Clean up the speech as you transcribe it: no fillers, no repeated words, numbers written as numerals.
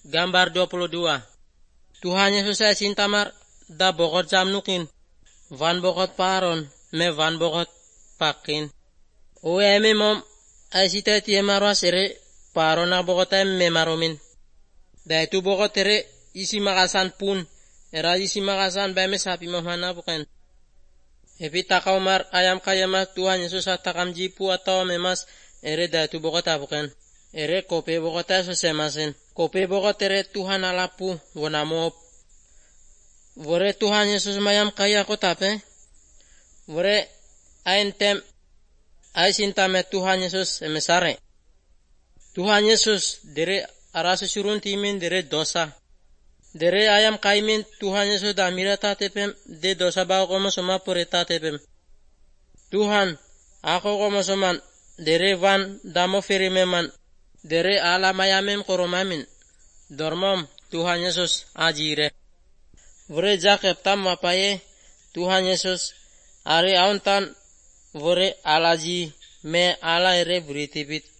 Gambar 22. Tuhan Yesus ay sintamar da bokot jamnukin. Van bokot paron me van bokot pakin. Uwe eme mom ay sita tiye marwa sere paron na bokot ay me maromin. Da itu bokot tere isi makasan pun. Era isi makasan bame sapi mamana bukan. Epi takaw mar ayam kayamas Tuhan Yesus atakam jipu atau memas ere da itu bokot bukan. Ere kope bokot ay sosemasen. Kope bokot ere Tuhan alapu wonamop. Vore Tuhan Yesus mayam kaya ko tape. Vore aintem ay sintame Tuhan Yesus emesare. Tuhan Yesus dere arasa surun timin dere dosa. Dere ayam kaimin Tuhan Yesus damira tatepem de dosa bago komo soma pure tatepem. Tuhan ako komo soman dere van damo firimeman dere ala mayamem koromamin. Dormom Tuhan Yesus ajire. Vore Jacob tam mapaye Tuhan Yesus are auntan vore alaji me ala ere buritipit.